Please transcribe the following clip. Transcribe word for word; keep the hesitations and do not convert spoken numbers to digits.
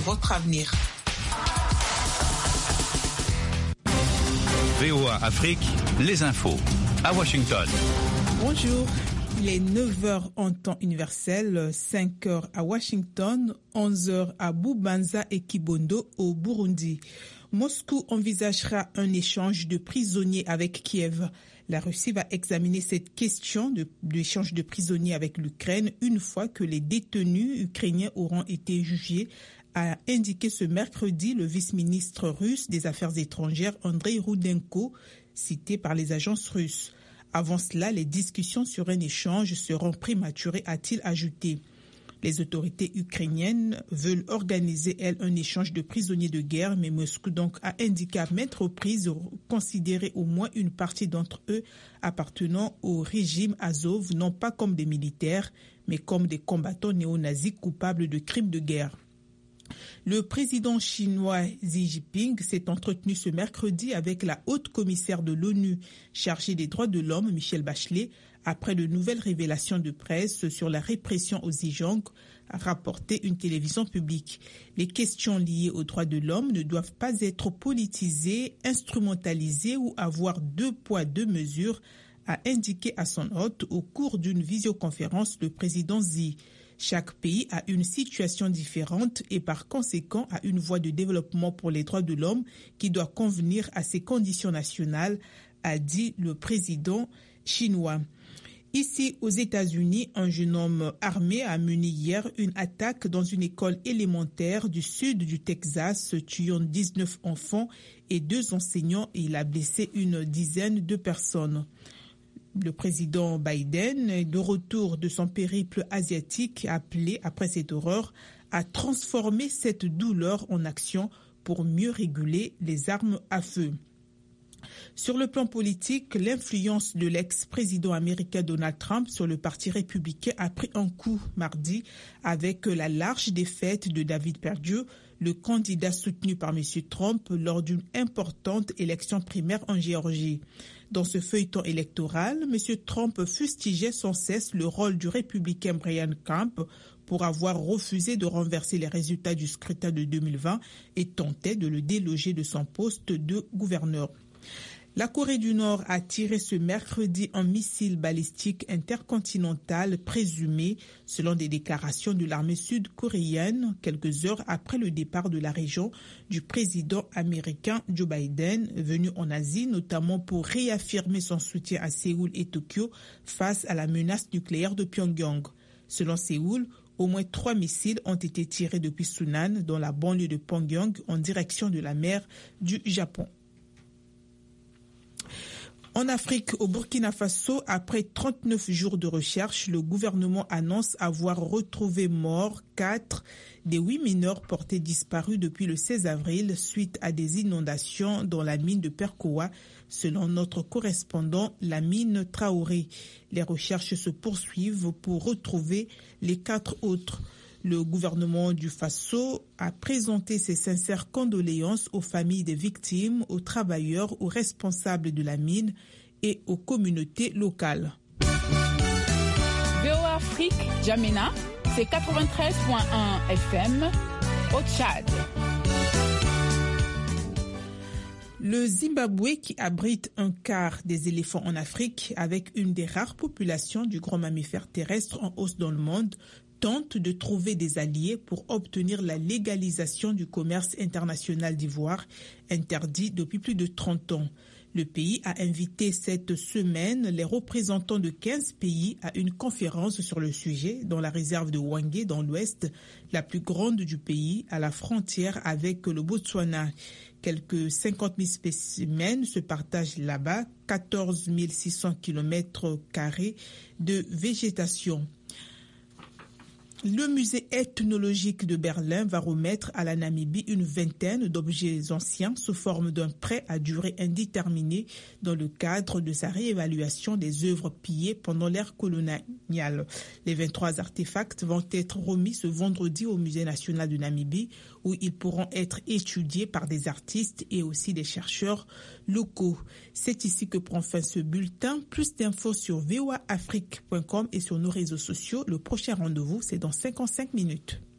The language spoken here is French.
votre avenir. V O A Afrique, les infos, à Washington. Bonjour, il est neuf heures en temps universel, cinq heures à Washington, onze heures à Bubanza et Kibondo au Burundi. Moscou envisagera un échange de prisonniers avec Kiev. La Russie va examiner cette question de, de l'échange de prisonniers avec l'Ukraine une fois que les détenus ukrainiens auront été jugés, a indiqué ce mercredi le vice-ministre russe des Affaires étrangères Andrei Rudenko, cité par les agences russes. Avant cela, les discussions sur un échange seront prématurées, a-t-il ajouté. Les autorités ukrainiennes veulent organiser, elles, un échange de prisonniers de guerre, mais Moscou donc a indiqué à maintes reprises considérer au moins une partie d'entre eux appartenant au régime Azov, non pas comme des militaires, mais comme des combattants néo-nazis coupables de crimes de guerre. Le président chinois Xi Jinping s'est entretenu ce mercredi avec la haute commissaire de l'ONU chargée des droits de l'homme, Michelle Bachelet, après de nouvelles révélations de presse sur la répression au Xinjiang, a rapporté une télévision publique. Les questions liées aux droits de l'homme ne doivent pas être politisées, instrumentalisées ou avoir deux poids, deux mesures, a indiqué à son hôte au cours d'une visioconférence le président Xi. Chaque pays a une situation différente et par conséquent a une voie de développement pour les droits de l'homme qui doit convenir à ses conditions nationales, a dit le président chinois. Ici, aux États-Unis, un jeune homme armé a mené hier une attaque dans une école élémentaire du sud du Texas, tuant dix-neuf enfants et deux enseignants, et il a blessé une dizaine de personnes. Le président Biden, de retour de son périple asiatique, a appelé, après cette horreur, à transformer cette douleur en action pour mieux réguler les armes à feu. Sur le plan politique, l'influence de l'ex-président américain Donald Trump sur le parti républicain a pris un coup mardi avec la large défaite de David Perdue, le candidat soutenu par M. Trump lors d'une importante élection primaire en Géorgie. Dans ce feuilleton électoral, M. Trump fustigeait sans cesse le rôle du républicain Brian Kemp pour avoir refusé de renverser les résultats du scrutin de deux mille vingt et tentait de le déloger de son poste de gouverneur. La Corée du Nord a tiré ce mercredi un missile balistique intercontinental présumé, selon des déclarations de l'armée sud-coréenne, quelques heures après le départ de la région du président américain Joe Biden, venu en Asie, notamment pour réaffirmer son soutien à Séoul et Tokyo face à la menace nucléaire de Pyongyang. Selon Séoul, au moins trois missiles ont été tirés depuis Sunan, dans la banlieue de Pyongyang, en direction de la mer du Japon. En Afrique, au Burkina Faso, après trente-neuf jours de recherche, le gouvernement annonce avoir retrouvé morts quatre des huit mineurs portés disparus depuis le seize avril suite à des inondations dans la mine de Perkoa, selon notre correspondant Lamine Traoré. Les recherches se poursuivent pour retrouver les quatre autres. Le gouvernement du Faso a présenté ses sincères condoléances aux familles des victimes, aux travailleurs, aux responsables de la mine et aux communautés locales. V O A Afrique, Djamena, c'est quatre-vingt-treize virgule un F M au Tchad. Le Zimbabwe, qui abrite un quart des éléphants en Afrique, avec une des rares populations du grand mammifère terrestre en hausse dans le monde, tente de trouver des alliés pour obtenir la légalisation du commerce international d'ivoire, interdit depuis plus de trente ans. Le pays a invité cette semaine les représentants de quinze pays à une conférence sur le sujet dans la réserve de Hwange dans l'ouest, la plus grande du pays, à la frontière avec le Botswana. Quelques cinquante mille spécimens se partagent là-bas, quatorze mille six cents kilomètres carrés de végétation. Le musée ethnologique de Berlin va remettre à la Namibie une vingtaine d'objets anciens sous forme d'un prêt à durée indéterminée dans le cadre de sa réévaluation des œuvres pillées pendant l'ère coloniale. Les vingt-trois artefacts vont être remis ce vendredi au Musée national de Namibie, où ils pourront être étudiés par des artistes et aussi des chercheurs locaux. C'est ici que prend fin ce bulletin. Plus d'infos sur v o a afrique point com et sur nos réseaux sociaux. Le prochain rendez-vous, c'est dans cinquante-cinq minutes.